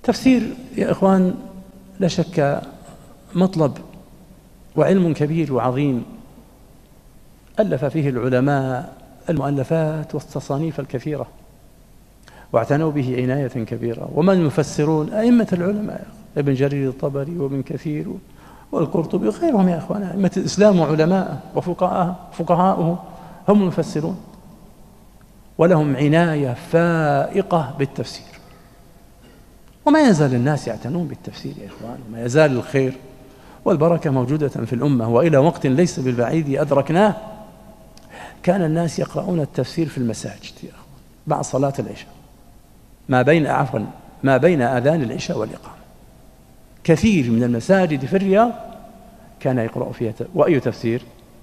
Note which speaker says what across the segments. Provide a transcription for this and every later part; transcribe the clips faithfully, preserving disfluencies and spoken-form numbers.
Speaker 1: تفسير يا إخوان لا شك مطلب وعلم كبير وعظيم ألف فيه العلماء المؤلفات والتصانيف الكثيرة واعتنوا به عناية كبيرة. وما المفسرون؟ أئمة العلماء، ابن جرير الطبري وابن كثير والقرطبي وغيرهم يا إخوان، أئمة الإسلام وعلماء وفقهاءه فقهاؤه هم المفسرون، ولهم عناية فائقة بالتفسير. وما يزال الناس يعتنون بالتفسير يا إخوان، وما يزال الخير والبركة موجودة في الأمة. وإلى وقت ليس بالبعيد أدركناه كان الناس يقرؤون التفسير في المساجد يا إخوان بعد صلاة العشاء، ما بين عفوا ما بين أذان العشاء والإقامة. كثير من المساجد في الرياض كان يقرأ فيها. وأي تفسير؟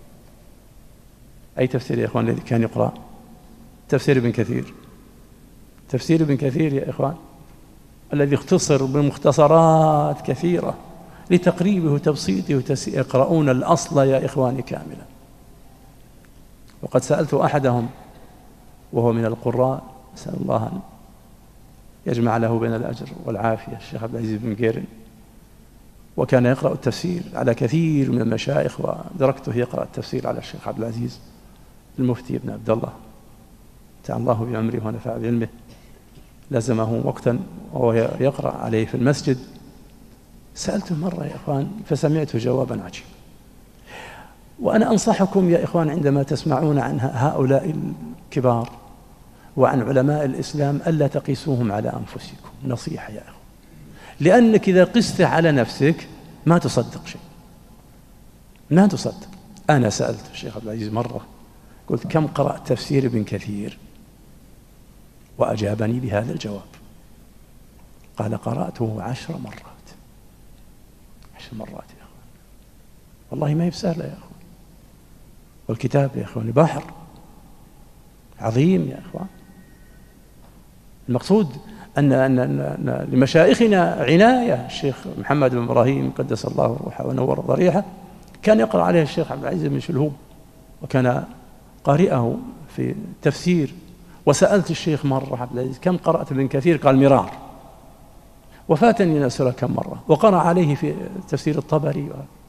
Speaker 1: أي تفسير يا إخوان الذي كان يقرأ؟ تفسير ابن كثير. تفسير ابن كثير يا إخوان الذي اختصر بمختصرات كثيرة لتقريبه وتبسيطه وتسيئه. يقرؤون الأصل يا إخواني كاملا. وقد سألت أحدهم وهو من القراء، أسأل الله أن يجمع له بين الأجر والعافية، الشيخ عبد العزيز بن قيرن، وكان يقرأ التفسير على كثير من المشايخ، ودركته يقرأ التفسير على الشيخ عبد العزيز المفتي بن عبد الله تعالى الله بعمره ونفع بعلمه. لزمه وقتا وهو يقرأ عليه في المسجد. سألته مرة يا إخوان فسمعت جوابا عجيبا. وأنا أنصحكم يا إخوان عندما تسمعون عن هؤلاء الكبار وعن علماء الإسلام ألا تقيسوهم على أنفسكم، نصيحة يا إخوان، لأنك إذا قست على نفسك ما تصدق شيء، ما تصدق. أنا سألت الشيخ عبد العزيز مرة قلت كم قرأت تفسير ابن كثير؟ وأجابني بهذا الجواب، قال قرأته عشر مرات. عشر مرات يا أخوان، والله ما هي بسهلة يا أخوان. والكتاب يا أخوان بحر عظيم يا أخوان. المقصود أن, أن, أن لمشايخنا عناية. الشيخ محمد بن إبراهيم قدس الله روحه ونور ضريحه كان يقرأ عليه الشيخ عبد العزيز بن شلهوب وكان قارئه في تفسير. وسألت الشيخ مرة عبد العزيز كم قرأت ابن كثير؟ قال مرار. وفاتني نسأله كم مرة. وقرأ عليه في تفسير الطبري.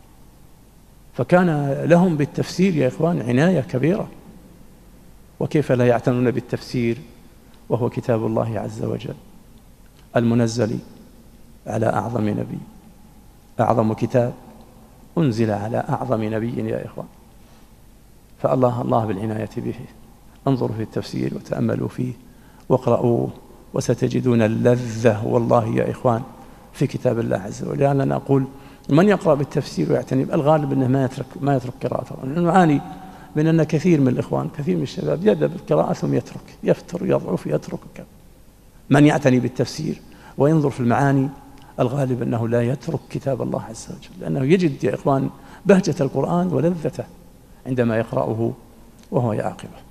Speaker 1: فكان لهم بالتفسير يا إخوان عناية كبيرة. وكيف لا يعتنون بالتفسير وهو كتاب الله عز وجل المنزل على أعظم نبي، أعظم كتاب أنزل على أعظم نبي يا إخوان. فالله الله بالعناية به. انظروا في التفسير وتأملوا فيه واقرأوه وستجدون اللذة والله يا إخوان في كتاب الله عز وجل. لأن أنا أقول من يقرأ بالتفسير ويعتني الغالب أنه ما يترك ما يترك قراءته. نعاني من أن كثير من الإخوان كثير من الشباب يبدأ بالقراءة ثم يترك، يفتر يضعف يترك. من يعتني بالتفسير وينظر في المعاني الغالب أنه لا يترك كتاب الله عز وجل، لأنه يجد يا إخوان بهجة القرآن ولذته عندما يقرأه وهو يعاقبه.